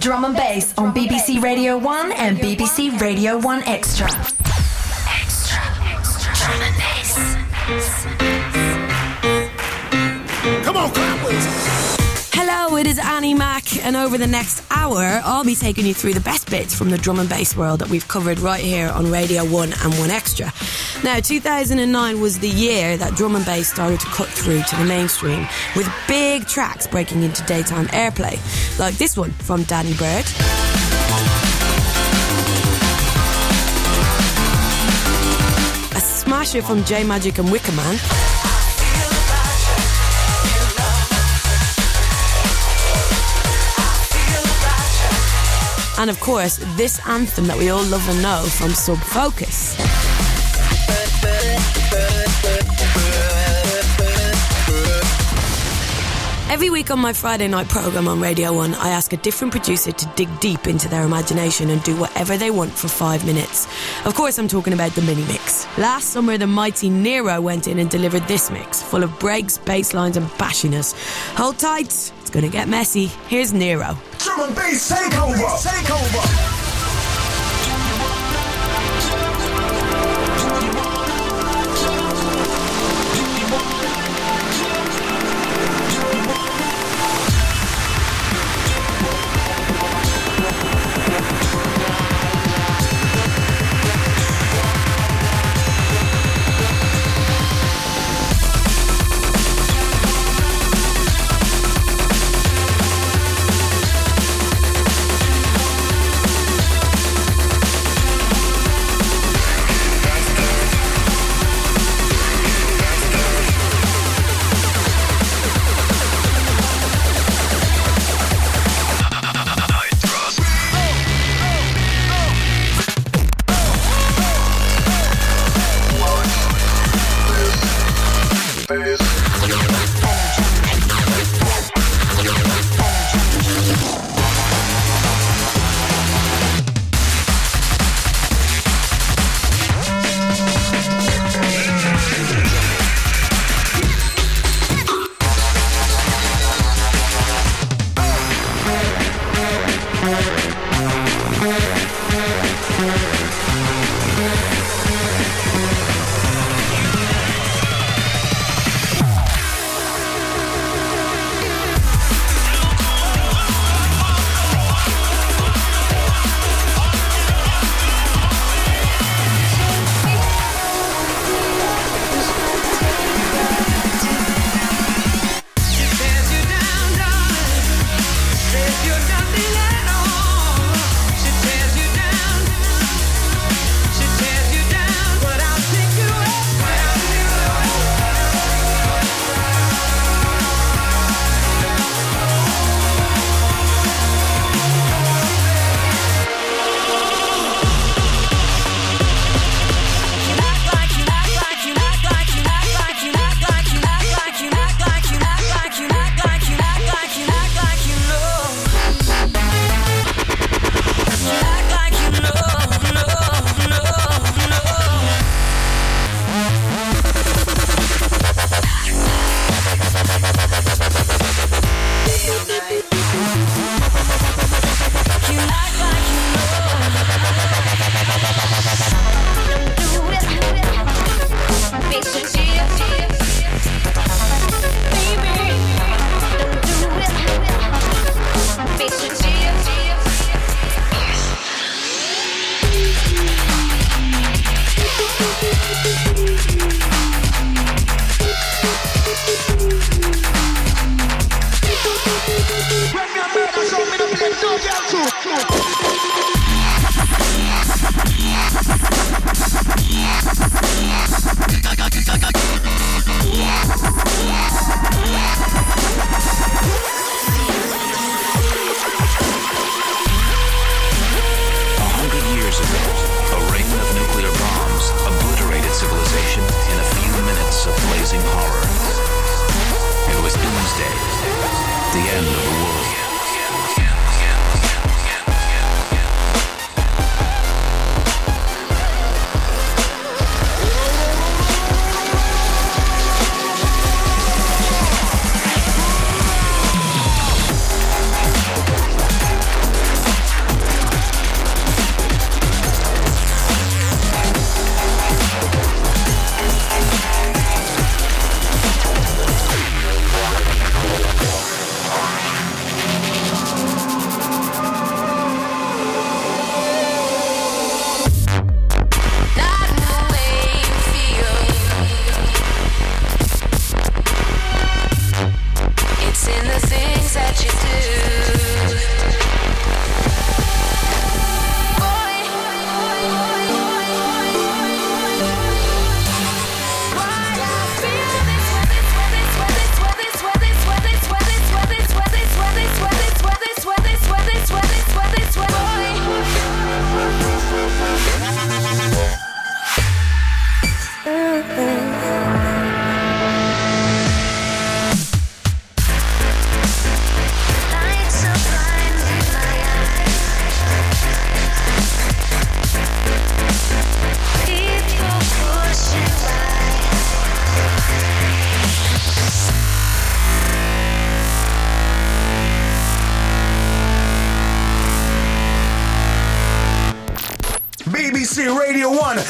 Drum and Bass on BBC Radio 1 and BBC Radio 1 Extra. Extra. Drum and Bass. Come on, clap with us. Hello, it is Annie Mac, and over the next hour, I'll be taking you through the best bits from the drum and bass world that we've covered right here on Radio 1 and 1 Extra. Now, 2009 was the year that drum and bass started to cut through to the mainstream, with big tracks breaking into daytime airplay, like this one from Danny Bird. A smasher from J Magic and Wicker Man. And of course, this anthem that we all love and know from Sub Focus. Every week on my Friday night programme on Radio 1, I ask a different producer to dig deep into their imagination and do whatever they want for 5 minutes. Of course, I'm talking about the mini mix. Last summer, the mighty Nero went in and delivered this mix, full of breaks, bass lines and bashiness. Hold tight, it's going to get messy. Here's Nero. Drum and bass takeover.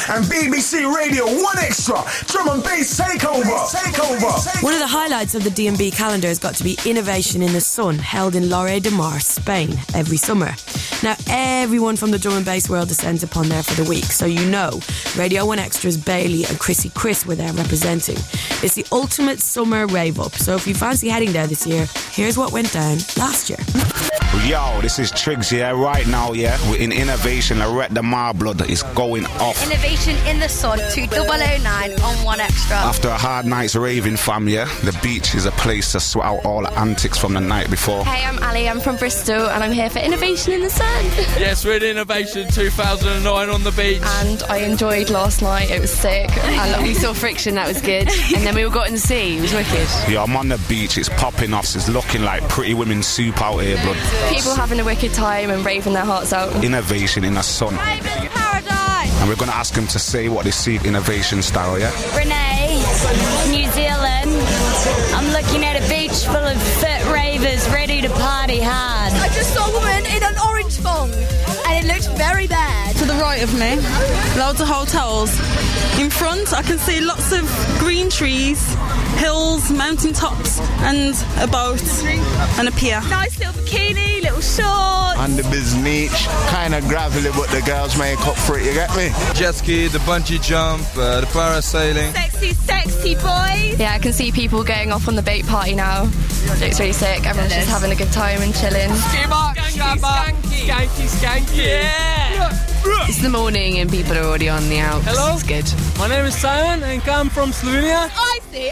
and BBC Radio 1 Extra. Drum and bass takeover. One of the highlights of the D&B calendar has got to be Innovation in the Sun, held in Lloret de Mar, Spain, every summer. Now, everyone from the drum and bass world descends upon there for the week, so you know Radio 1 Extra's Bailey and Chrissy Chris were there representing. It's the ultimate summer rave-up, so if you fancy heading there this year, here's what went down last year. Yo, this is Triggs here, right now, yeah. We're in Innovation, Lloret de Mar blood is going off. Innovation in the Sun, 2009 on 1 Extra. After a hard night's raving, fam, yeah, the beach is a place to sweat out all the antics from the night before. Hey, I'm Ali, I'm from Bristol, and I'm here for Innovation in the Sun. Yes, we're in Innovation 2009 on the beach. And I enjoyed last night, it was sick. And we saw Friction, that was good. And then we all got in the sea, it was wicked. Yeah, I'm on the beach, it's popping off, it's looking like Pretty Women soup out here, blood. People having a wicked time and raving their hearts out. Innovation in the Sun. Raven's Paradise! And we're going to ask them to say what they see Innovation style, yeah? Renee, New Zealand. I'm looking at a beach full of fit ravers ready to party hard. I just saw a woman in an orange thong and it looked very bad. To the right of me, loads of hotels. In front, I can see lots of green trees, hills, mountain tops, and a boat and a pier. Nice little bikini, little shorts. On the beach, kind of gravelly, but the girls make up for it, you get me? Jet ski, the bungee jump, the parasailing. Sexy, sexy boys. Yeah, I can see people going off on the bait party now. Looks really sick. Everyone's just having a good time and chilling. Skanky. Yeah! It's the morning and people are already on the Alps. Hello? It's good. My name is Simon and I'm from Slovenia. I see.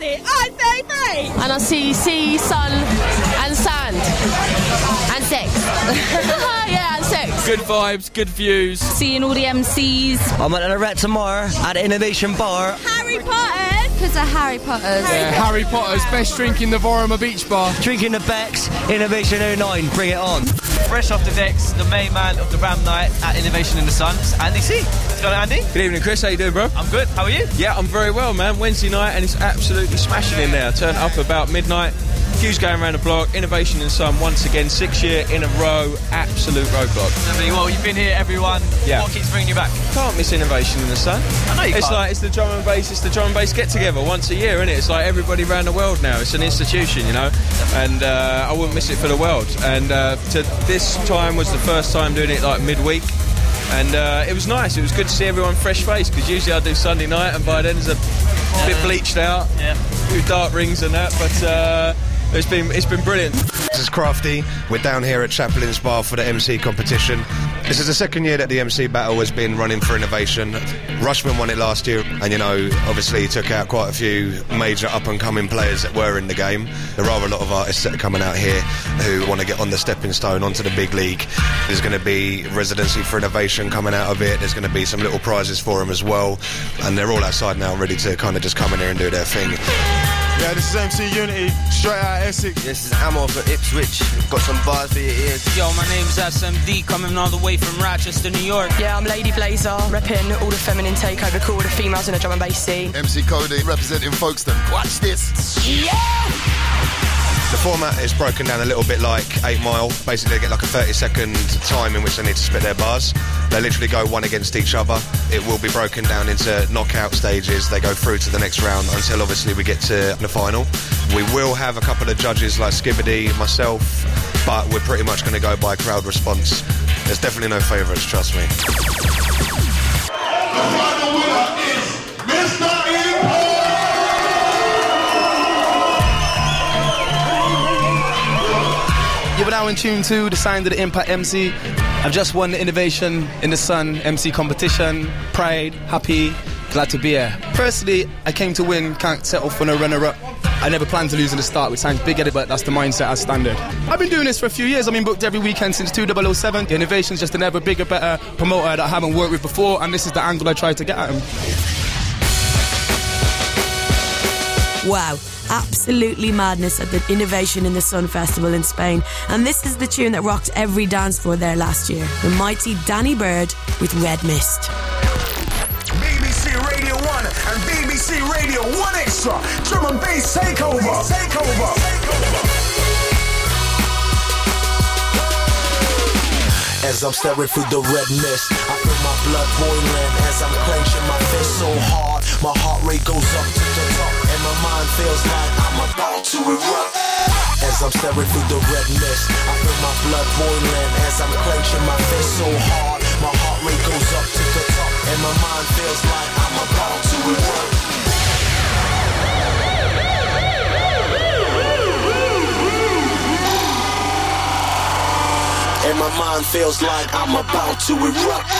And I see sea, sun, and sand. And sex. Yeah, and sex. Good vibes, good views. Seeing all the MCs. I'm at Lloret de Mar at Innovation Bar. Harry Potter. Because of Harry Potter. Yeah, Harry Potter's best drink in the Vorama Beach Bar. Drinking the Becks, Innovation 09, bring it on. Fresh off the decks, the main man of the Ram Night at Innovation in the Sun, Andy C. What's going on, Andy? Good evening, Chris. How you doing, bro? I'm good. How are you? Yeah, I'm very well, man. Wednesday night and it's absolutely smashing in there. I turned up about midnight. Queues going around the block. Innovation in the Sun once again, 6th year in a row. Absolute roadblock. Well, you've been here, everyone. Yeah. What keeps bringing you back? Can't miss Innovation in the Sun. I know you It's can't. like it's the drum and bass get together once a year, isn't it? It's like everybody around the world now. It's an institution, you know, and I wouldn't miss it for the world. And to this time was the first time doing it like midweek. And it was nice. It was good to see everyone fresh faced because usually I do Sunday night and by then it's a bit bleached out, a few dark rings and that. But it's been brilliant. This is Crafty. We're down here at Chaplin's Bar for the MC competition. This is the second year that the MC battle has been running for Innovation. Rushman won it last year, and you know, obviously he took out quite a few major up-and-coming players that were in the game. There are a lot of artists that are coming out here who want to get on the stepping stone onto the big league. There's going to be residency for Innovation coming out of it. There's going to be some little prizes for them as well, and they're all outside now ready to kind of just come in here and do their thing. Yeah, this is MC Unity, straight out of Essex. This is Ammo for Ipswich. Got some bars for your ears. Yo, my name's SMD, coming all the way from Rochester, New York. Yeah, I'm Lady Blazer, repping all the feminine takeover crew, all the females in the drum and bass scene. MC Cody, representing Folkestone. Watch this. Yeah! The format is broken down a little bit like 8 Mile. Basically, they get like a 30-second time in which they need to spit their bars. They literally go one against each other. It will be broken down into knockout stages. They go through to the next round until obviously we get to the final. We will have a couple of judges like Skibbity, myself, but we're pretty much going to go by crowd response. There's definitely no favourites, trust me. The final winner is Mr. Import. You're now in tune to the Sign of the Impact MC. I've just won the Innovation in the Sun MC competition. Pride, happy, glad to be here. Personally, I came to win, can't settle for no runner-up. I never planned to lose in the start, which sounds big-headed, but that's the mindset as standard. I've been doing this for a few years. I've been booked every weekend since 2007. The Innovation's just an ever bigger, better promoter that I haven't worked with before, and this is the angle I tried to get at him. Wow, absolutely madness at the Innovation in the Sun Festival in Spain. And this is the tune that rocked every dance floor there last year. The mighty Danny Bird with Red Mist. BBC Radio 1 and BBC Radio 1 Extra. Drum and bass takeover. as I'm staring through the red mist. I feel my blood boiling as I'm clenching my fist so hard. My heart rate goes up to the top, and my mind feels like I'm about to erupt. As I'm staring through the red mist, I feel my blood boiling as I'm clenching my fist so hard. My heart rate goes up to the top, and my mind feels like I'm about to erupt. And my mind feels like I'm about to erupt.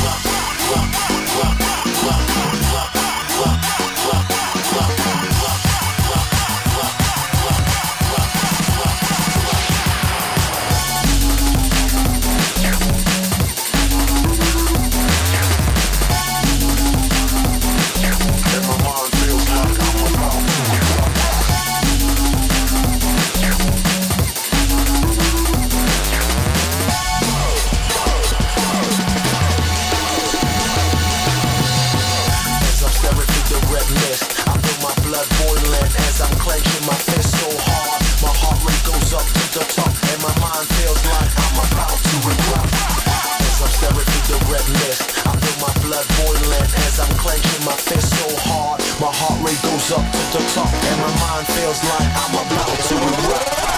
Clenching my fist so hard, my heart rate goes up to the top, and my mind feels like I'm about to erupt. As I'm staring through the red mist, I feel my blood boiling as I'm clenching my fist so hard, my heart rate goes up to the top, and my mind feels like I'm about to erupt.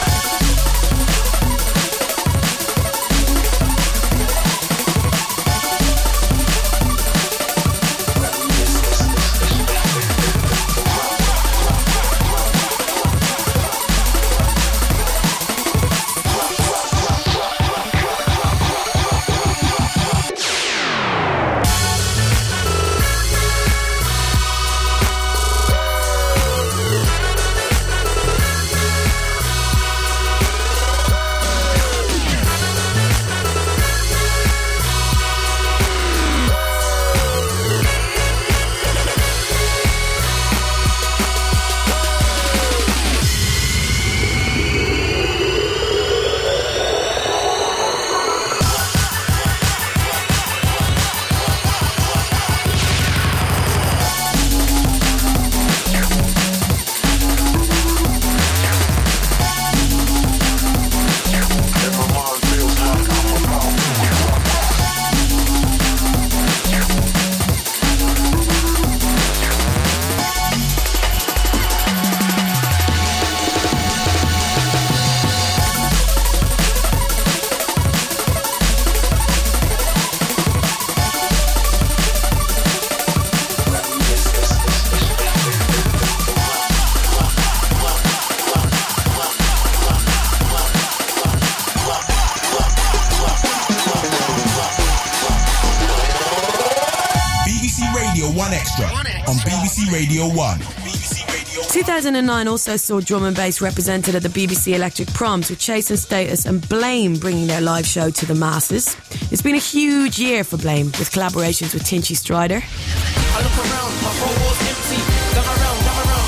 On BBC Radio 1. 2009 also saw drum and bass represented at the BBC Electric Proms, with Chase and Status and Blame bringing their live show to the masses. It's been a huge year for Blame, with collaborations with Tinchy Strider. I look around, my phone was empty. Come around,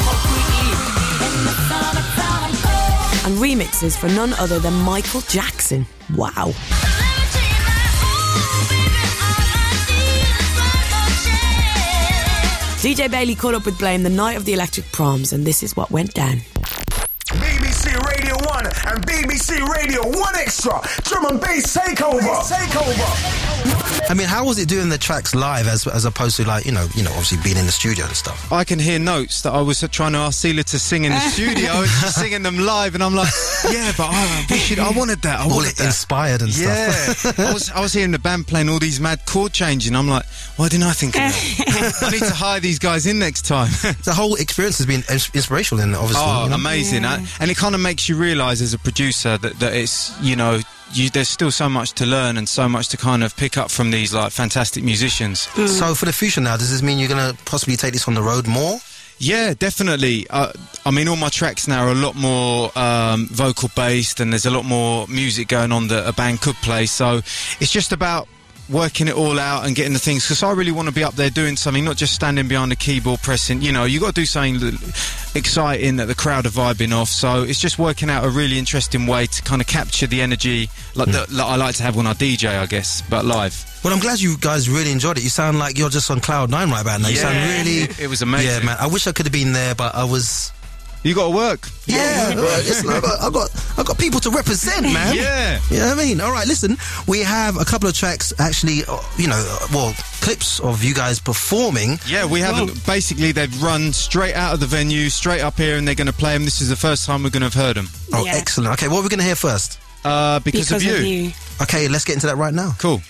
completely. And remixes for none other than Michael Jackson. Wow. DJ Bailey caught up with Blame the night of the Electric Proms, and this is what went down. BBC Radio 1 and BBC Radio 1 Extra. Drum and bass takeover. I mean, how was it doing the tracks live as opposed to, like, you know, obviously being in the studio and stuff? I can hear notes that I was trying to ask Celia to sing in the studio, and she's singing them live, and I'm like, yeah, but I wanted that. I wanted that. Inspired and stuff. Yeah. I was hearing the band playing all these mad chord changing. I'm like, why didn't I think of that? I need to hire these guys in next time. The whole experience has been inspirational, and obviously. Oh, amazing. Yeah. And it kind of makes you realise as a producer that it's, you know, there's still so much to learn and so much to kind of pick up from these, like, fantastic musicians. So for the future now, does this mean you're going to possibly take this on the road more? Yeah, definitely. I mean, all my tracks now are a lot more vocal based, and there's a lot more music going on that a band could play, so it's just about working it all out and getting the things, because I really want to be up there doing something, not just standing behind the keyboard pressing. You know, you got to do something exciting that the crowd are vibing off, so it's just working out a really interesting way to kind of capture the energy like that I like to have when I DJ, I guess, but live. Well, I'm glad you guys really enjoyed it. You sound like you're just on cloud 9 right about now. You sound really... It was amazing. Yeah, man. I wish I could have been there, but I was You got to work. Yeah, listen, I've got people to represent, man. Yeah. You know what I mean? All right, listen, we have a couple of tracks, actually, clips of you guys performing. Yeah, we haven't. Basically, they've run straight out of the venue, straight up here, and they're going to play them. This is the first time we're going to have heard them. Oh, excellent. Okay, what are we going to hear first? Because of you. Okay, let's get into that right now. Cool.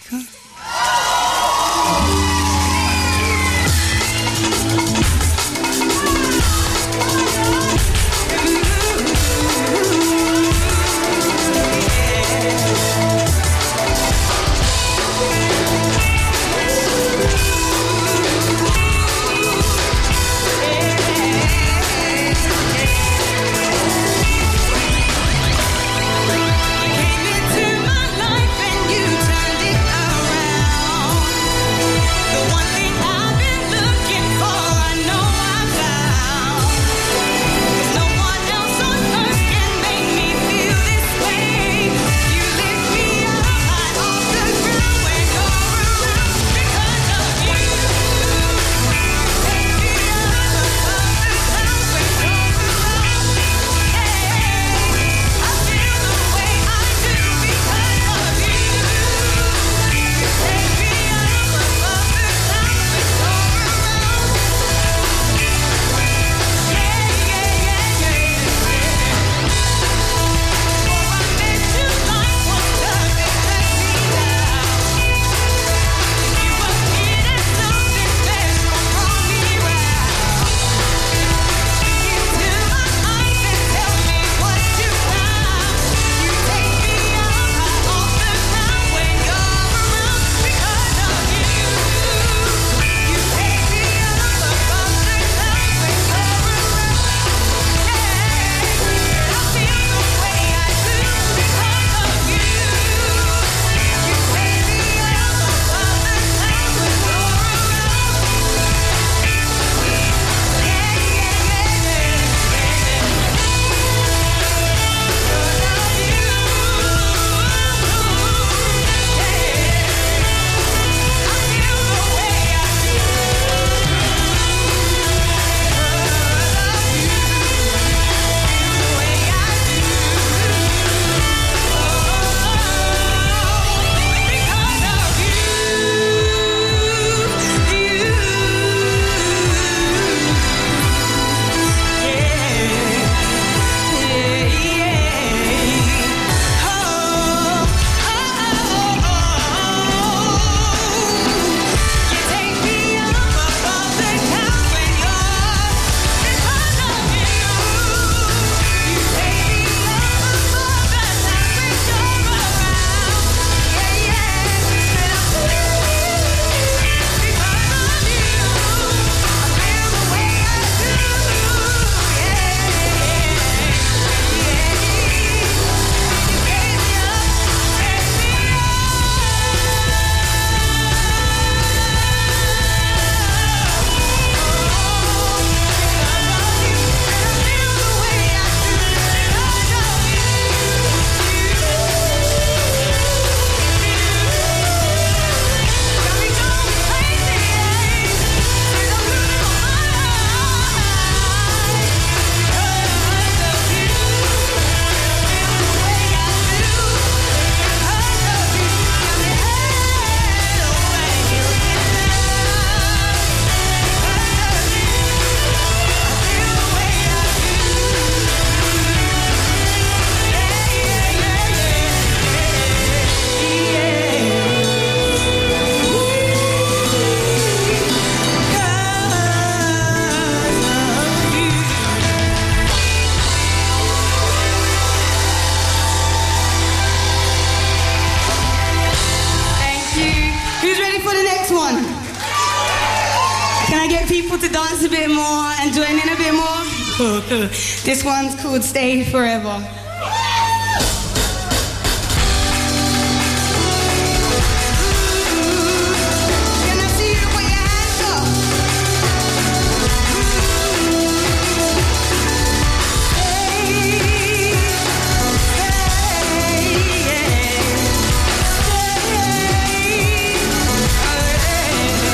people to dance a bit more and join in a bit more. This one's called Stay Forever.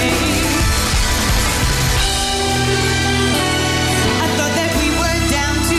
I thought that we were down to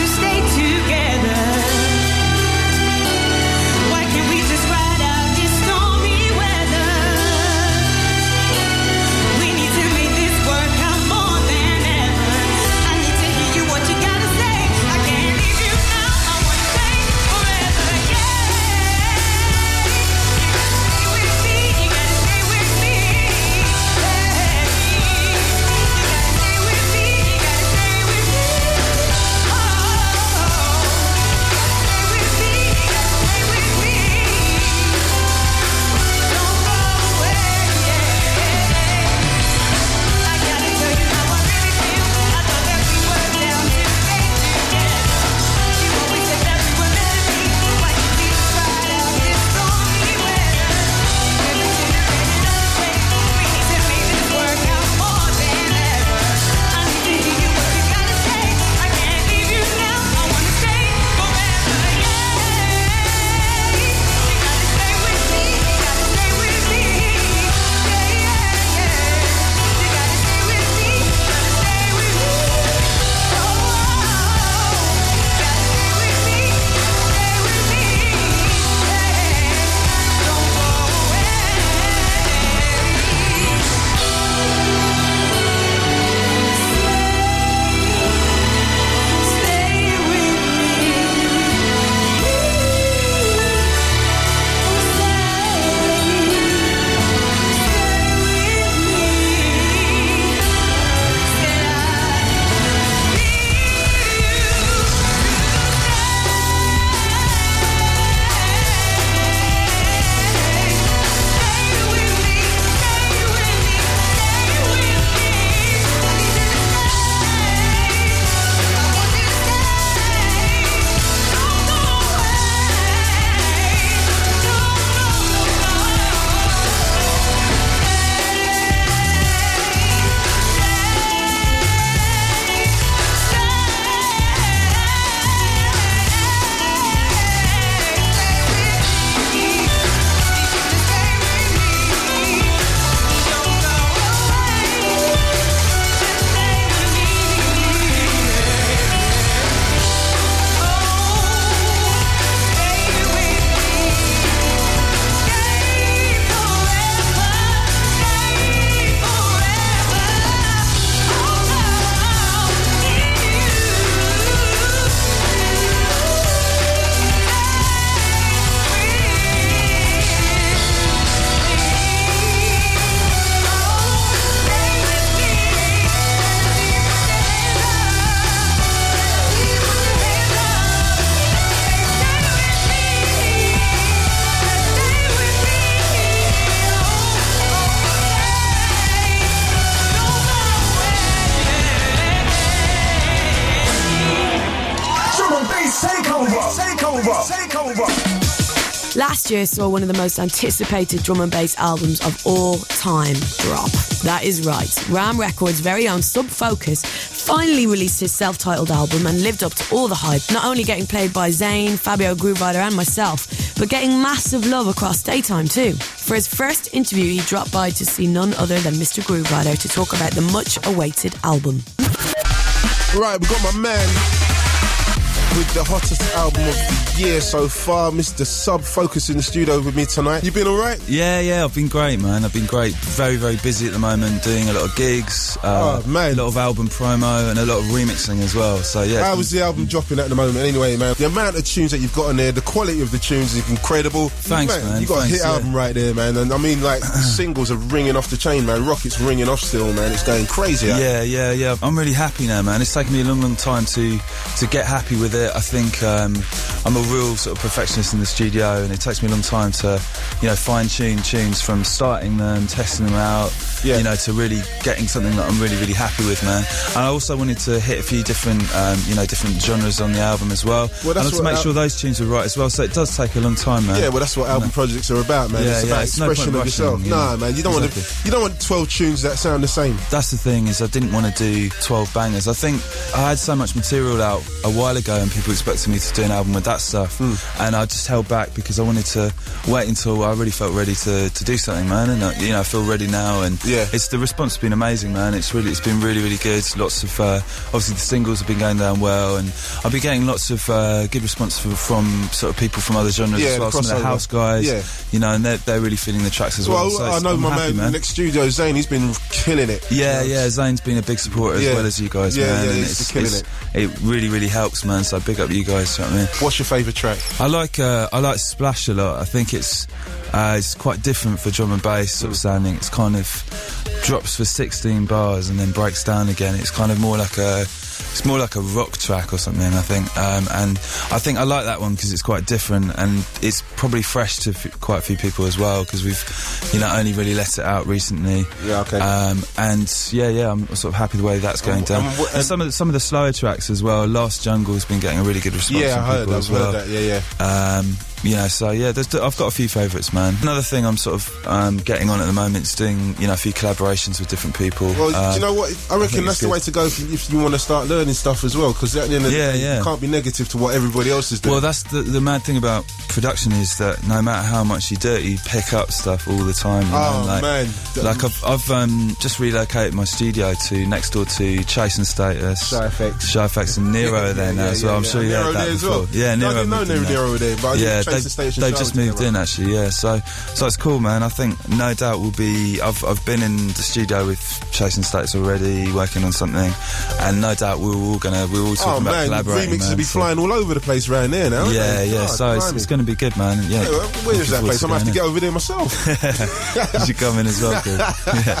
Last year saw one of the most anticipated drum and bass albums of all time drop. That is right. Ram Records' very own Sub Focus finally released his self-titled album and lived up to all the hype, not only getting played by Zayn, Fabio Grooverider and myself, but getting massive love across daytime too. For his first interview, he dropped by to see none other than Mr. Grooverider to talk about the much-awaited album. Right, we've got my man with the hottest album of the year so far, Mr. Sub Focus, in the studio with me tonight. You been alright? Yeah, I've been great, man. I've been great. Very, very busy at the moment, doing a lot of gigs, a lot of album promo and a lot of remixing as well. So yeah. How was the album dropping at the moment anyway, man? The amount of tunes that you've got on there, the quality of the tunes is incredible. Thanks, man. You got a hit album right there, man. And I mean, like, the singles are ringing off the chain, man. Rocket's ringing off still, man. It's going crazy. Yeah. I'm really happy now, man. It's taken me a long time to get happy with it. I think I'm a real sort of perfectionist in the studio, and it takes me a long time to, fine-tune tunes from starting them, testing them out, to really getting something that I'm really, really happy with, man. And I also wanted to hit a few different, different genres on the album as well. And to make sure those tunes were right as well. So it does take a long time, man. Yeah, well, that's what album projects are about, man. It's about expression of yourself. Nah, man, you don't want 12 tunes that sound the same. That's the thing, is I didn't want to do 12 bangers. I think I had so much material out a while ago, and people expected me to do an album with that stuff, and I just held back because I wanted to wait until I really felt ready to do something, man. And I feel ready now, and the response has been amazing, man. It's been really, really good. Lots of obviously the singles have been going down well, and I've been getting lots of good response from sort of people from other genres as well. Some of the house guys, and they're really feeling the tracks as well. So I know my man next studio, Zayn, he's been killing it. Yeah, Zayn's been a big supporter as well as you guys, man. And he's killing it. It really, really helps, man. So big up you guys. You know what I mean? What's your favourite track? I like Splash a lot. I think it's quite different for drum and bass sort of sounding. It's kind of drops for 16 bars and then breaks down again. It's kind of more like a rock track or something, I think. And I think I like that one because it's quite different, and it's probably fresh to quite a few people as well, because we've only really let it out recently. Yeah, okay. And I'm sort of happy the way that's going down. And some of the slower tracks as well. Last Jungle's been getting a really good response from people as well. I've heard that. I've got a few favourites, man. Another thing I'm sort of getting on at the moment is doing, a few collaborations with different people. Well, do you know what? I reckon that's the way to go if you want to start learning stuff as well, because at the end of the day, you can't be negative to what everybody else is doing. Well, that's the mad thing about production, is that no matter how much you do it, you pick up stuff all the time. Man. Like I've just relocated my studio next door to Chase and Status, Shy FX and Nero are there now as well. I'm sure you heard that before. Yeah, Nero. I didn't know Nero were there, but they've just moved in actually. Yeah, so it's cool, man. I think no doubt we'll be. I've been in the studio with Chase and Status already, working on something, and no doubt we're all talking about collaborating. Remixes will be flying all over the place around there now. Yeah. So it's going to be good, man. Yeah. Where is that place? I'm gonna have to get over there myself. You should come in as well, kid. Yeah.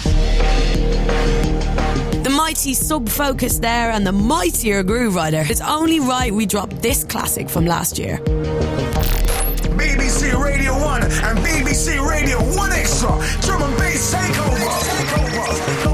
The mighty Sub Focus there, and the mightier Grooverider. It's only right we drop this classic from last year. BBC Radio 1 and BBC Radio 1 Extra. Drum and bass takeover.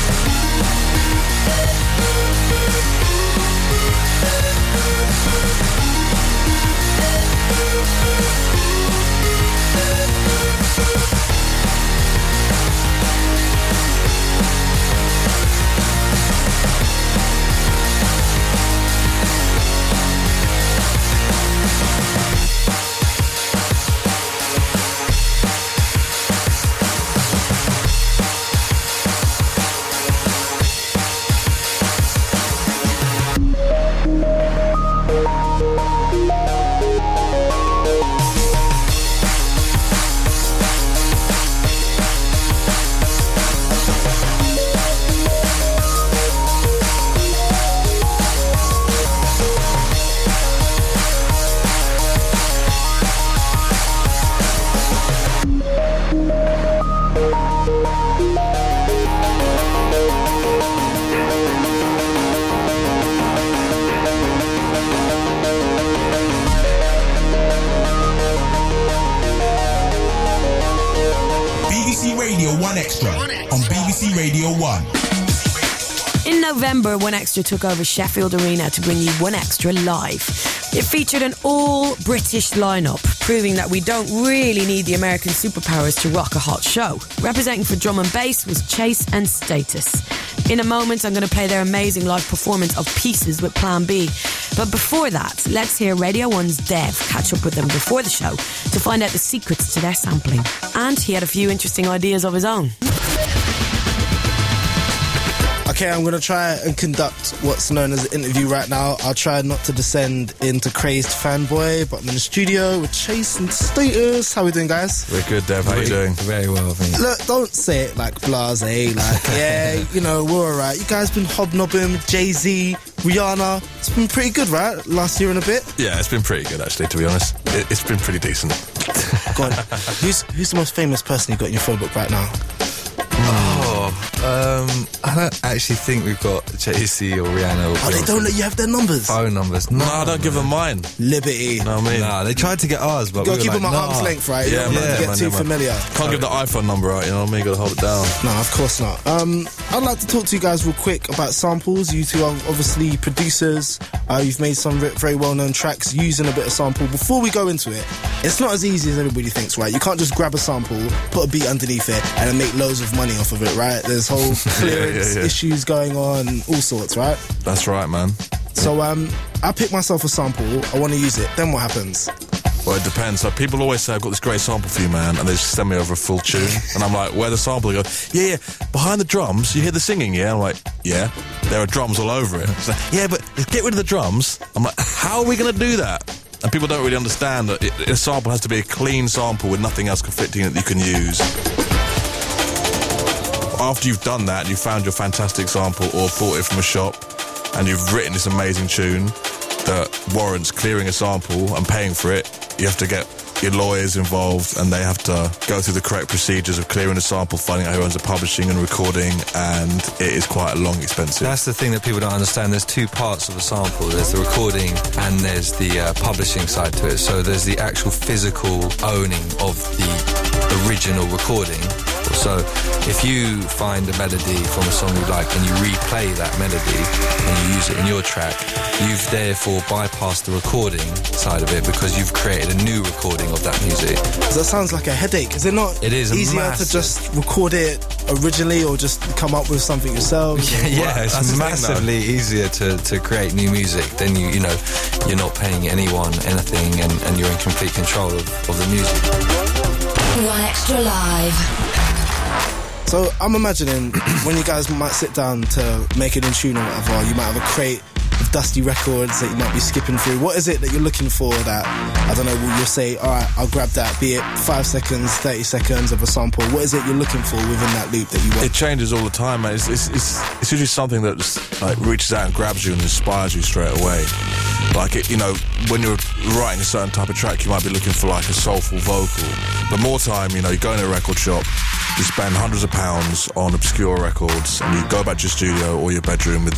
BBC Radio 1 Extra on BBC Radio 1. In November, 1Xtra took over Sheffield Arena to bring you 1Xtra Live. It featured an all-British lineup, proving that we don't really need the American superpowers to rock a hot show. Representing for drum and bass was Chase and Status. In a moment, I'm going to play their amazing live performance of Pieces with Plan B. But before that, let's hear Radio 1's Dev catch up with them before the show to find out the secrets to their sampling. And he had a few interesting ideas of his own. Okay, I'm going to try and conduct what's known as an interview right now. I'll try not to descend into crazed fanboy, but I'm in the studio with Chase and Status. How we doing, guys? We're good, Dev. How you doing? Very well, thank you. Look, don't say it like blasé, like, yeah, you know, we're alright. You guys been hobnobbing with Jay-Z, Rihanna. It's been pretty good, right? Last year and a bit? Yeah, it's been pretty good, actually, to be honest. It's been pretty decent. Go on. Who's the most famous person you got in your phone book right now? I don't actually think we've got Jay-Z or Rihanna or Beyonce. They don't let you have their numbers? Phone numbers. No, I don't give them mine. Liberty. No, I mean. Nah, they tried to get ours, but you gotta keep them at arm's length, right? You don't want to get too familiar. Can't give the iPhone number out, you know what I mean? You gotta hold it down. No, of course not. I'd like to talk to you guys real quick about samples. You two are obviously producers. You've made some very well-known tracks using a bit of sample. Before we go into it, it's not as easy as everybody thinks, right? You can't just grab a sample, put a beat underneath it, and then make loads of money off of it, right? There's whole clearance issues going on, all sorts, right? That's right, man. So I pick myself a sample, I want to use it, then what happens? Well, it depends. So people always say, I've got this great sample for you, man, and they just send me over a full tune. And I'm like, where the sample? They go, yeah, behind the drums, you hear the singing, yeah? I'm like, yeah, there are drums all over it. It's like, yeah, but get rid of the drums. I'm like, how are we going to do that? And people don't really understand that a sample has to be a clean sample with nothing else conflicting that you can use. After you've done that, you found your fantastic sample or bought it from a shop, and you've written this amazing tune that warrants clearing a sample and paying for it, you have to get your lawyers involved, and they have to go through the correct procedures of clearing the sample, finding out who owns the publishing and recording, and it is quite a long, expensive. That's the thing that people don't understand. There's two parts of a sample. There's the recording and there's the publishing side to it. So there's the actual physical owning of the original recording. So if you find a melody from a song you like and you replay that melody and you use it in your track, you've therefore bypassed the recording side of it because you've created a new recording of that music. That sounds like a headache. Is it not easier to just record it originally or just come up with something yourself? Yeah, it's massively easier to create new music. Then you're not paying anyone anything and you're in complete control of the music. 1Xtra Live. So I'm imagining when you guys might sit down to make a new tune or whatever, you might have a crate of dusty records that you might be skipping through. What is it that you're looking for that, I don't know, you'll say, alright, I'll grab that, be it 5 seconds, 30 seconds of a sample. What is it you're looking for within that loop that you want? It changes all the time, man. It's usually something that just like reaches out and grabs you and inspires you straight away. Like, when you're writing a certain type of track, you might be looking for like a soulful vocal. But more time, you go in a record shop, you spend hundreds of pounds on obscure records, and you go back to your studio or your bedroom with them,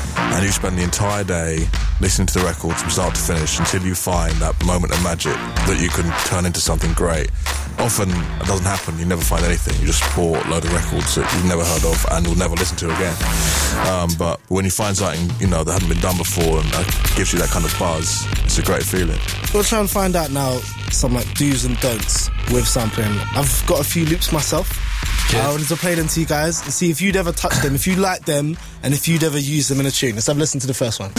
and you spend the entire day listening to the records from start to finish until you find that moment of magic that you can turn into something great. Often it doesn't happen, you never find anything, you just bought a load of records that you've never heard of and will never listen to again. But when you find something, that hasn't been done before and that gives you that kind of buzz, it's a great feeling. We'll try and find out now some like do's and don'ts with sampling. I've got a few loops myself. I wanted to play them to you guys and see if you'd ever touch them, if you like them, and if you'd ever use them in a tune. Let's have a listen to the first one.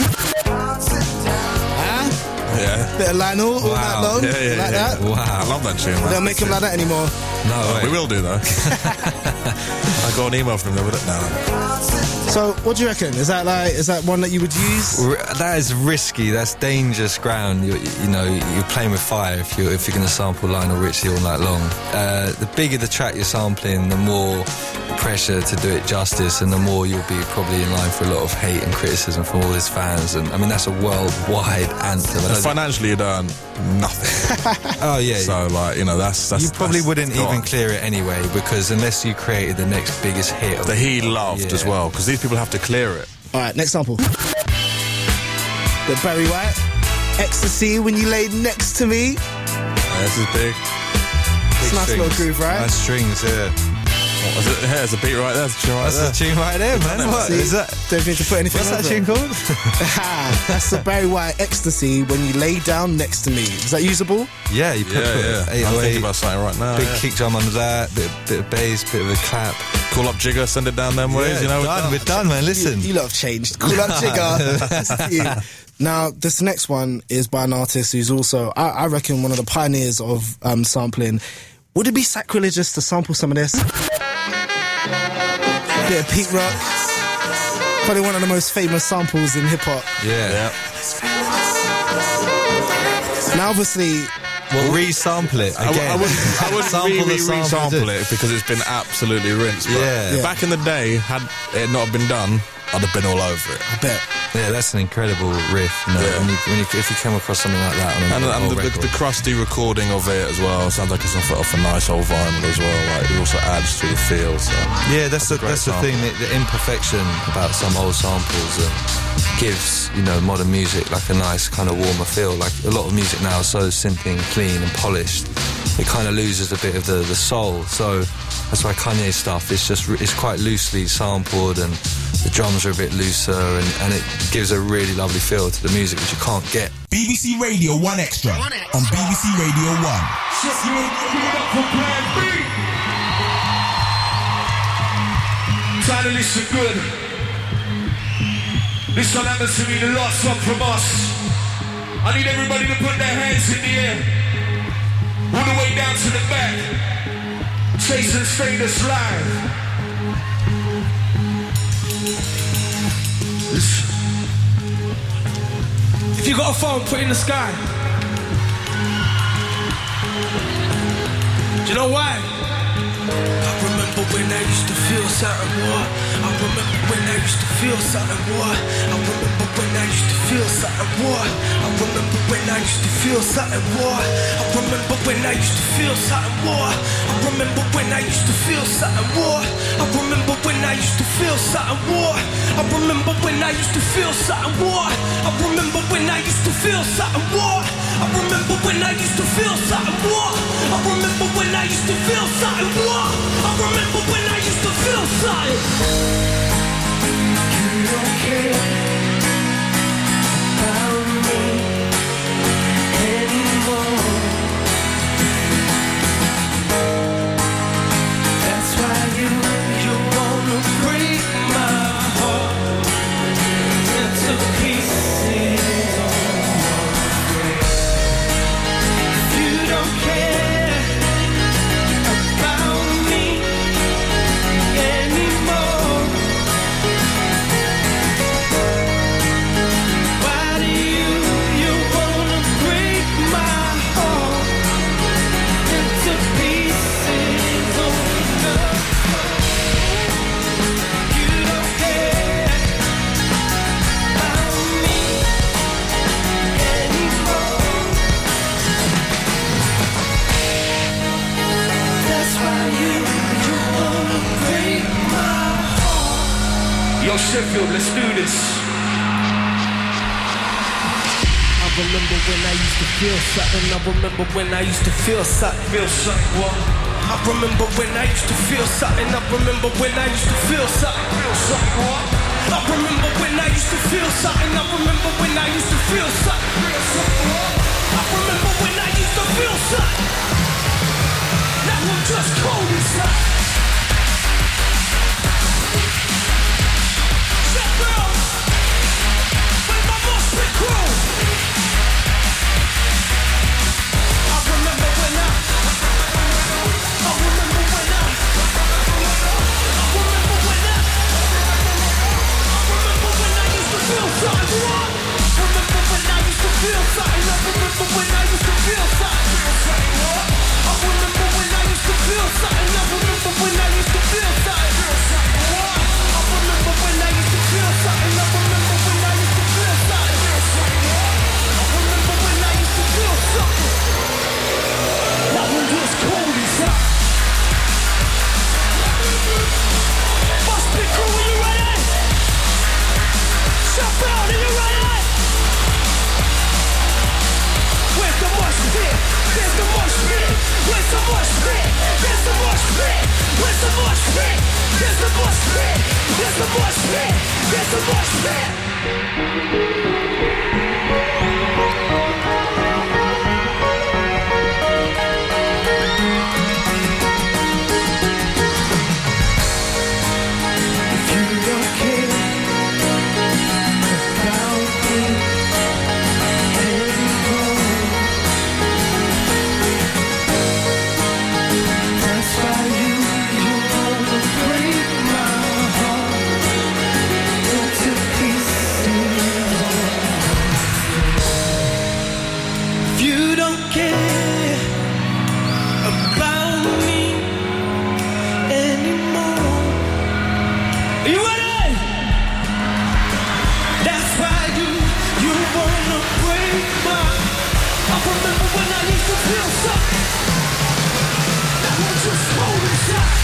Yeah. Bit of Lionel all night long. Yeah, like that. Wow. I love that tune. We don't make him like that anymore. No way. We will do though. I got an email from him the other day now. So, what do you reckon? Is that one that you would use? That is risky. That's dangerous ground. You're playing with fire if you're going to sample Lionel Richie all night long. The bigger the track you're sampling, the more pressure to do it justice, and the more you'll be probably in line for a lot of hate and criticism from all his fans. And I mean, that's a worldwide anthem. Financially, you'd earn nothing. Oh yeah. So that's you probably wouldn't even clear it anyway, because unless you created the next biggest hit that he loved as well, because these people have to clear it. Alright, next sample. The Barry White, Ecstasy, When You Lay Next to Me. This is big. It's a nice little groove, right? Nice strings, yeah. There's a beat right there. That's the tune right there, man. What is that? Don't need to put anything. What's that tune called? That's the Barry White, Ecstasy, When You Lay Down Next to Me. Is that usable? Yeah, you put I'm thinking about something right now. Big kick drum under that, bit of bass, bit of a clap. Call up Jigger, send it down them ways. We're done, man. Listen, you lot have changed. Call up Jigger. Now, this next one is by an artist who's also, I reckon, one of the pioneers of sampling. Would it be sacrilegious to sample some of this? Bit of Pete Rock. Probably one of the most famous samples in hip-hop. Yeah. Now, obviously... Well, re-sample it again. I wouldn't really re-sample it because it's been absolutely rinsed. But back in the day, had it not been done, I'd have been all over it. I bet. Yeah, that's an incredible riff. If you come across something like that on the crusty recording of it as well sounds like it's off a nice old vinyl as well. Like it also adds to the feel. So yeah, that's the thing. The imperfection about some old samples gives modern music like a nice kind of warmer feel. Like a lot of music now is so synthy and clean and polished, it kind of loses a bit of the soul. So that's why Kanye stuff is quite loosely sampled, and the drums are a bit looser, and it gives a really lovely feel to the music which you can't get. BBC Radio 1 Extra on BBC Radio 1. Trying to listen good. This one happens to be the last one from us. I need everybody to put their hands in the air, all the way down to the back. Chasing Status live. If you got a phone, put it in the sky. Do you know why? I remember when I used to feel something more. I remember when I used to feel something more. I remember when I used to feel something more. I remember when I used to feel something more. I remember when I used to feel something more. I remember when I used to feel something more. I remember when I used to feel something more. I remember when I used to feel something more. I remember when I used to feel something more. I remember when I used to feel something more. I remember when I used to feel something more. I remember when I used to feel something. You don't care about me anymore. That's why you wanna break my heart into pieces. You don't care about me anymore. Why do you wanna break my heart into pieces? You don't care about me anymore. That's why you wanna break my heart. Yo, Sheffield, let's do this. remember when I used to feel something. I remember when I used to feel something. Feel something, what? I remember when I used to feel something. I remember when I used to feel something. Feel something, what? I remember when I used to feel something. I remember when I used to feel something. Feel something, what? I remember when I used to feel something. Now I'm just cold inside. Shut girl, with my moshpit crew. I remember when I remember when I used to feel something. What? Remember when I used to feel something. I remember when I used to feel something. What? I remember when I used to feel something. I remember when I used to feel something. What? I remember when I used to feel something. I remember when I used to feel something. I remember when I used to feel something. Now I'm just cold inside. Must be cool, are you ready? Shut down, are you ready? Where's the mosh pit? There's the mosh pit. Where's the mosh pit? There's the mosh pit. Where's the mosh pit? There's the mosh pit. There's the mosh pit. There's the mosh pit. If you don't care about me anymore, that's why you wanna break my heart into pieces. If you don't care about me anymore, are you ready? That's why you wanna break my. I remember when I used to feel something. Now I'm just cold inside.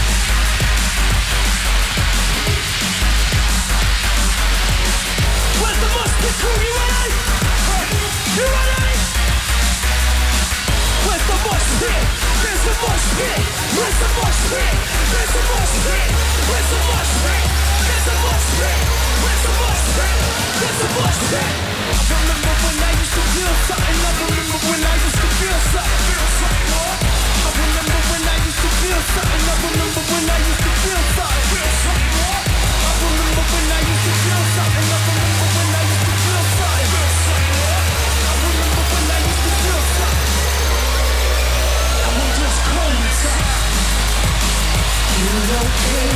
Where's the mustard crew? You ready? You ready? Where's the mosh pit? There's the mosh pit. Where's the mosh pit? There's the mosh pit. Where's the mosh pit? There's the mosh pit. Where's the mosh pit? There's the mosh pit. I remember when I used to feel something. I remember when I used to feel something. Feel something, what? I remember when I used to feel something. I remember when I used to feel something. Feel something, what? I remember when I used to feel something. I remember when I used to feel something. Feel something, what? I remember when I used to feel something. Now I'm just cold inside. You don't care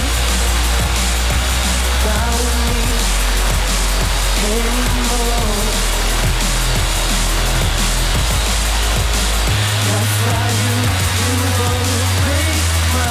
about me anymore. That's why you wanna break my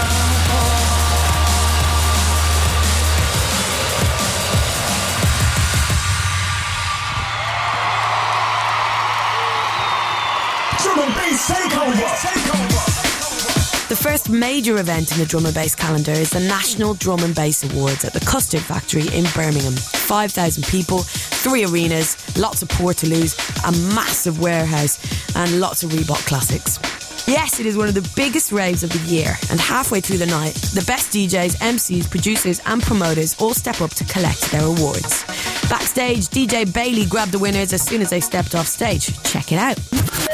heart. Drum and bass takeover. The first major event in the drum and bass calendar is the National Drum and Bass Awards at the Custard Factory in Birmingham. 5,000 people, 3 arenas, lots of Portaloos, a massive warehouse, and lots of Reebok classics. Yes, it is one of the biggest raves of the year, and halfway through the night, the best DJs, MCs, producers and promoters all step up to collect their awards. Backstage, DJ Bailey grabbed the winners as soon as they stepped off stage. Check it out.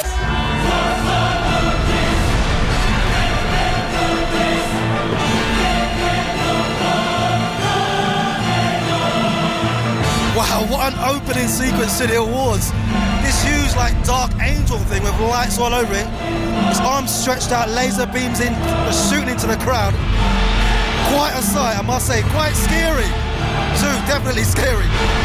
Wow, what an opening sequence to the awards. This huge, dark angel thing with lights all over it. His arms stretched out, laser beams in, shooting into the crowd. Quite a sight, I must say, quite scary. Too, definitely scary.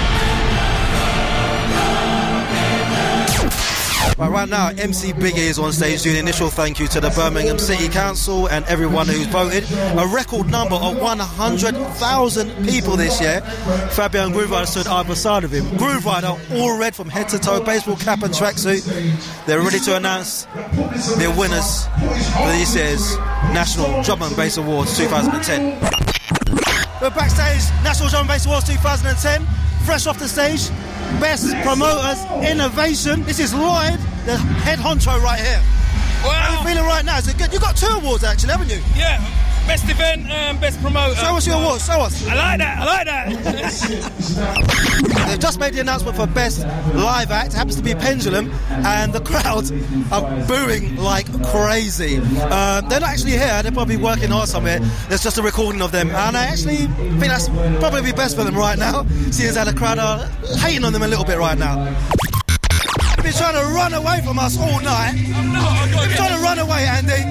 Right now, MC Biggie is on stage doing an initial thank you to the Birmingham City Council and everyone who's voted. A record number of 100,000 people this year. Fabio and Groove Rider stood either side of him. Groove Rider, all red from head to toe, baseball cap and tracksuit. They're ready to announce their winners for this year's National Drum and Bass Awards 2010. We're backstage, National Drum and Bass Awards 2010. Fresh off the stage, Best Promoters Innovation. This is Lloyd, the head honcho right here. Wow. How are you feeling right now? Is it good? You got 2 awards actually, haven't you? Yeah. Best event and best promoter. Show us your awards, show us. I like that. They've just made the announcement for Best Live Act. It happens to be Pendulum, and the crowd are booing like crazy. They're not actually here, they're probably working hard somewhere. There's just a recording of them, and I actually think that's probably best for them right now, seeing as how the crowd are hating on them a little bit right now. They've been trying to run away from us all night. They've been trying to run away, Andy.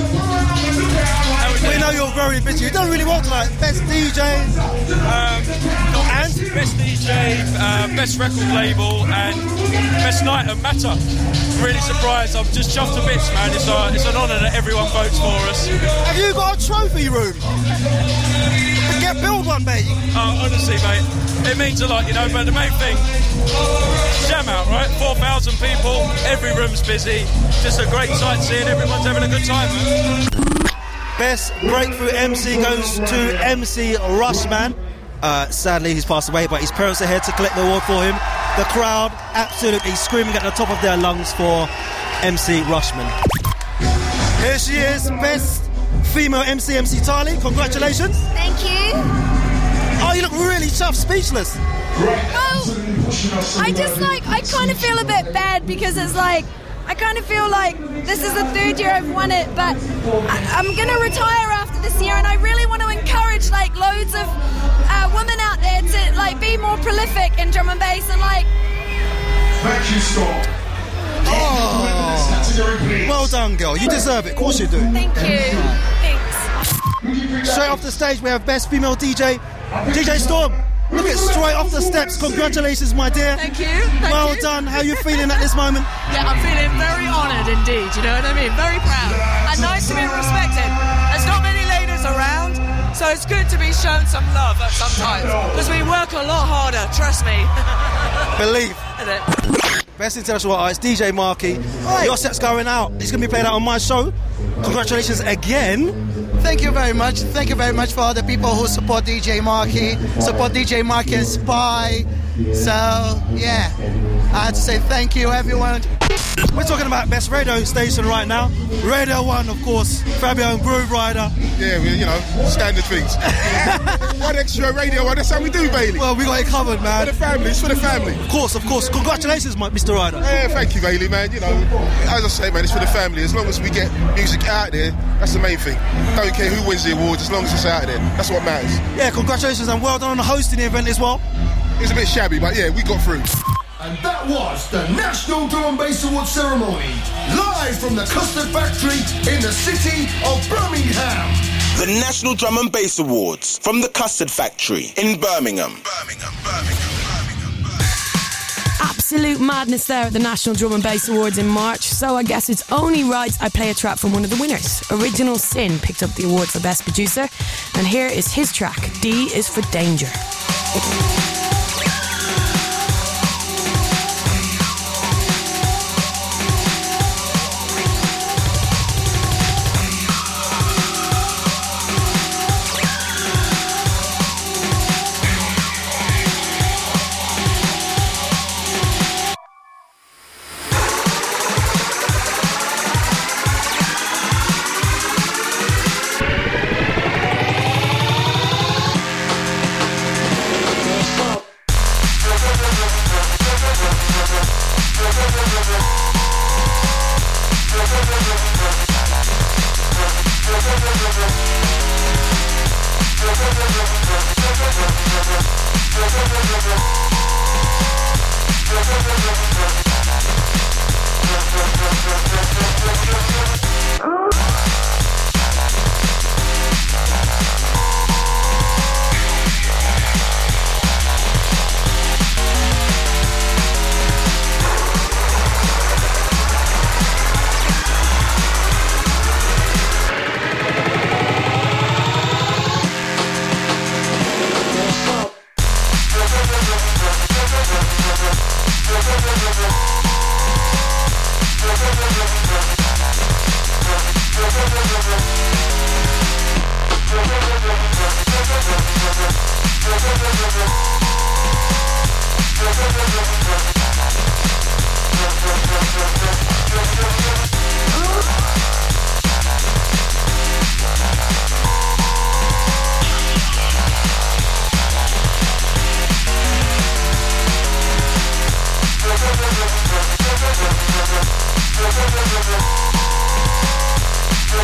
We know you're very busy. You don't really want to, like, best DJ and best DJ, best record label, and best night at Matter. Really surprised. I'm just chuffed to bits, man. It's an honour that everyone votes for us. Have you got a trophy room? Build one, mate. Oh, honestly, mate, it means a lot, you know. But the main thing, jam out, right? 4,000 people, every room's busy. Just a great sight seeing. Everyone's having a good time, man. Best breakthrough MC goes to MC Rushman. Sadly, he's passed away, but his parents are here to collect the award for him. The crowd absolutely screaming at the top of their lungs for MC Rushman. Here she is, best female MC Tali. Congratulations. Thank you. Oh, you look really chuffed, speechless. Well, I kind of feel a bit bad because it's like, I kind of feel like this is the 3rd year I've won it, but I'm going to retire after this year, and I really want to encourage like loads of women out there to like be more prolific in drum and bass and like. Thank you, Scott. Oh, well done, girl. You deserve it. Of course you do. Thank you. Thanks. Straight off the stage, we have best female DJ, DJ Storm. Look at straight off the steps. Congratulations, my dear. Thank you. Well done. How are you feeling at this moment? Yeah, I'm feeling very honoured indeed, you know what I mean? Very proud. And nice to be respected. There's not many ladies around, so it's good to be shown some love at sometimes. Because we work a lot harder, trust me. Believe. Best international artist, DJ Marky. Right. Your set's going out. It's going to be played out on my show. Congratulations again. Thank you very much. Thank you very much for all the people who support DJ Marky, support DJ Marky and Spy. So, yeah, I had to say thank you, everyone. We're talking about best radio station right now. Radio 1, of course, Fabio and Groove Rider. Yeah, you know, standard things. 1Xtra, Radio 1, that's how we do, Bailey. Well, we got it covered, man. For the family, it's for the family. Of course. Congratulations, Mr. Rider. Yeah, thank you, Bailey, man. You know, as I say, man, it's for the family. As long as we get music out there, that's the main thing. Don't care who wins the awards, as long as it's out there. That's what matters. Yeah, congratulations and well done on hosting the event as well. It's a bit shabby, but yeah, we got through. And that was the National Drum and Bass Awards ceremony, live from the Custard Factory in the city of Birmingham. The National Drum and Bass Awards from the Custard Factory in Birmingham. Absolute madness there at the National Drum and Bass Awards in March, so I guess it's only right I play a track from one of the winners. Original Sin picked up the award for Best Producer, and here is his track, D is for Danger.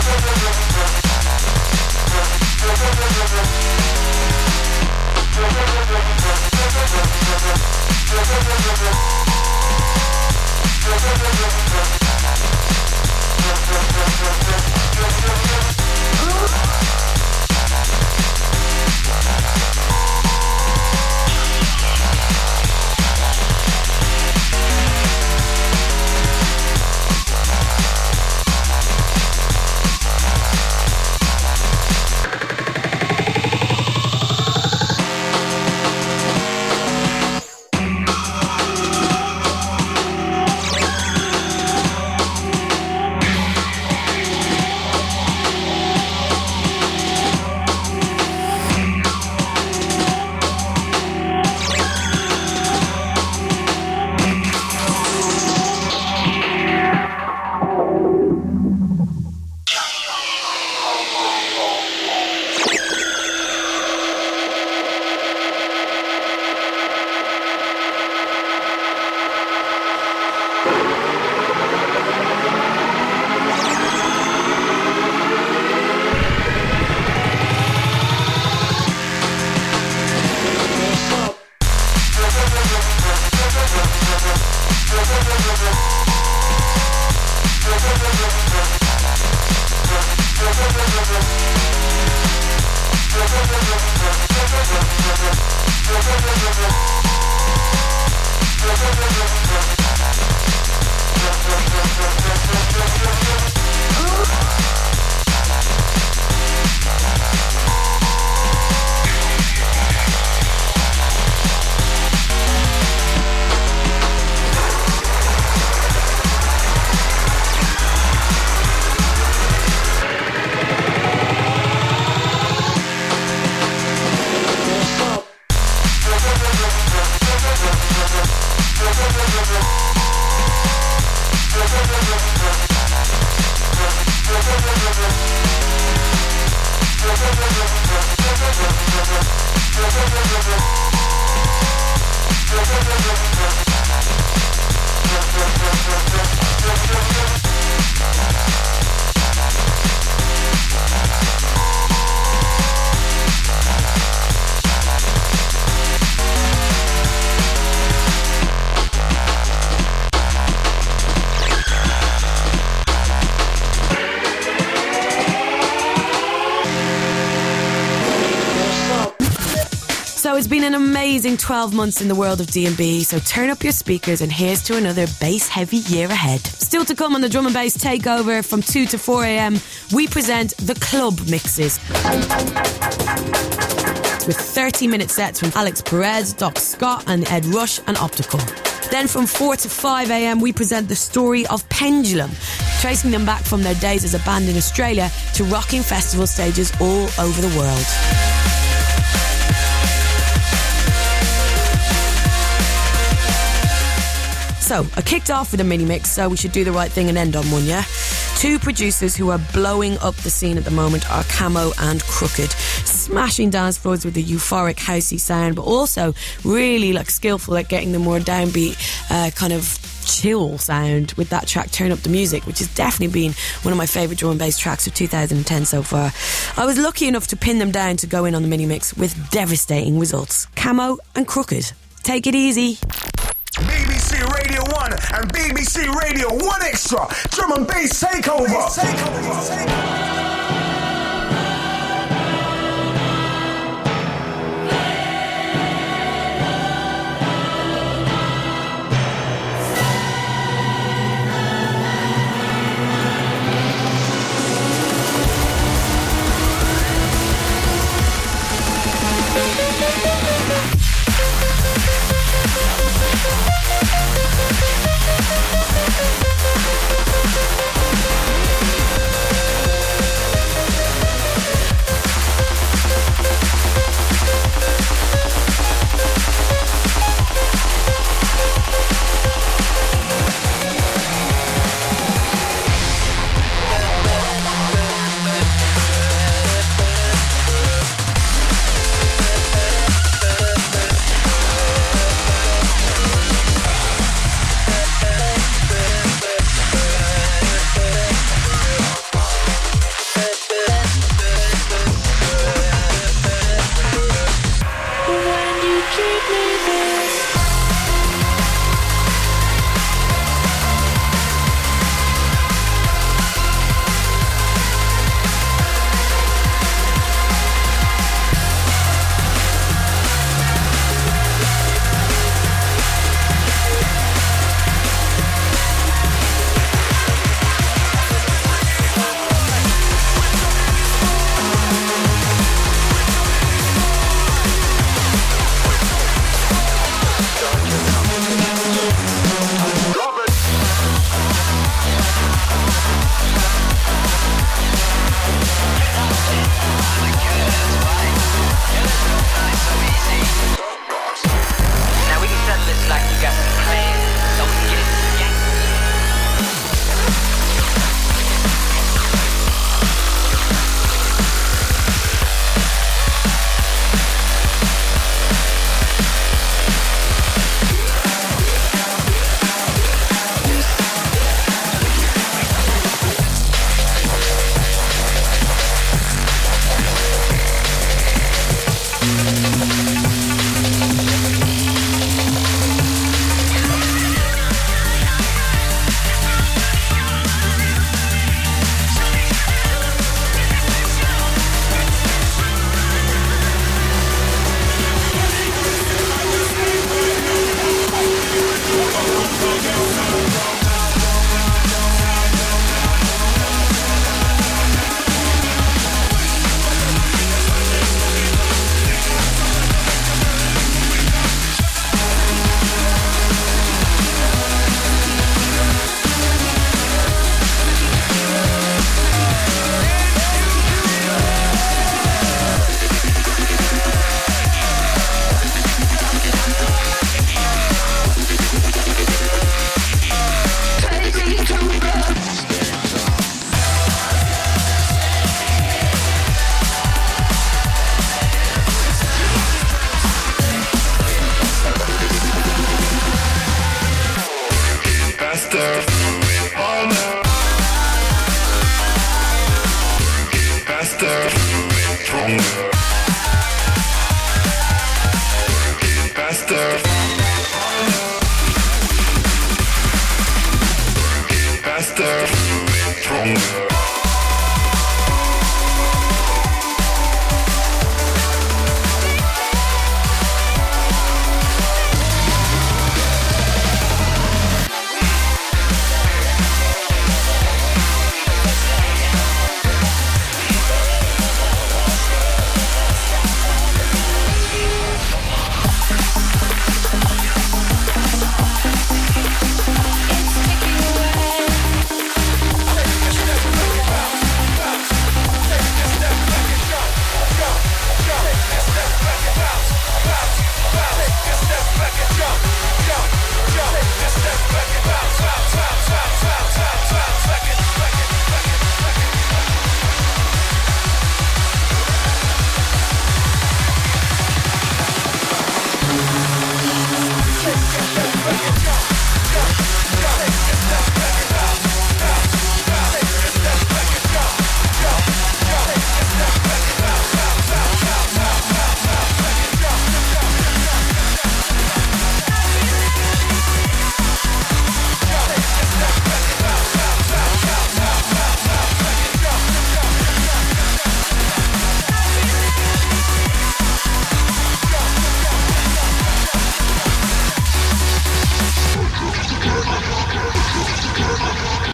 So it's been an amazing 12 months in the world of D&B, so turn up your speakers and here's to another bass-heavy year ahead. Still to come on the Drum and Bass Takeover from 2 to 4 a.m, we present the Club Mixes. With 30-minute sets from Alex Perez, Doc Scott and Ed Rush and Optical. Then from 4 to 5 a.m, we present the story of Pendulum, tracing them back from their days as a band in Australia to rocking festival stages all over the world. So, I kicked off with a mini mix, so we should do the right thing and end on one, yeah? Two producers who are blowing up the scene at the moment are Camo and Crooked, smashing dance floors with a euphoric housey sound, but also really skillful at getting the more downbeat kind of chill sound with that track Turn Up the Music, which has definitely been one of my favourite drum and bass tracks of 2010 so far. I was lucky enough to pin them down to go in on the mini mix with devastating results. Camo and Crooked. Take it easy. BBC Radio 1 and BBC Radio 1 Extra Drum and Bass Takeover. Faster, stronger.